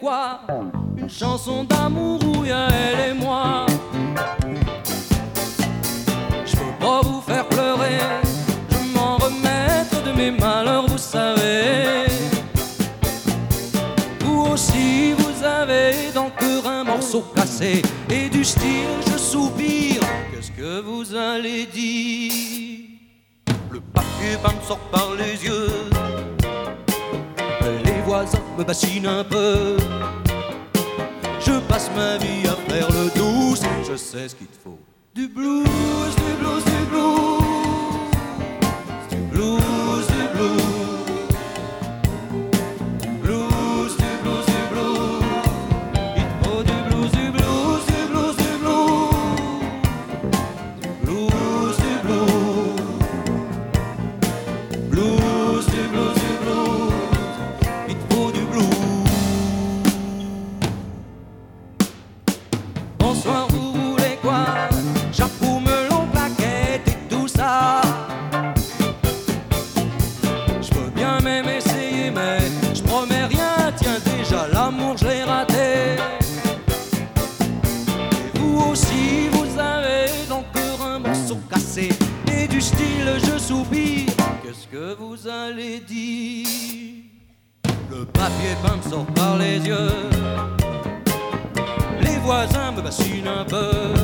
quoi? Une chanson d'amour où il y a elle et moi. Je veux pas vous faire pleurer, je veux m'en remettre de mes malheurs, vous savez. Vous aussi vous avez dans le cœur un morceau cassé, et du style je soupire, qu'est-ce que vous allez dire? Le papier peint me sort par les yeux, les voisins me bassinent un peu. Je passe ma vie à faire le douce, je sais ce qu'il te faut. Du blues, du blues, du blues, du blues, du blues. Bonsoir, vous voulez quoi? Chapeau, melon, plaquette et tout ça. Je veux bien même essayer, mais je promets rien. Tiens, déjà l'amour, je l'ai raté. Et vous aussi, vous avez dans le cœur un morceau cassé, et du style je soupire, qu'est-ce que vous allez dire? Le papier peint me sort par les yeux, les voisins me bassinent un peu.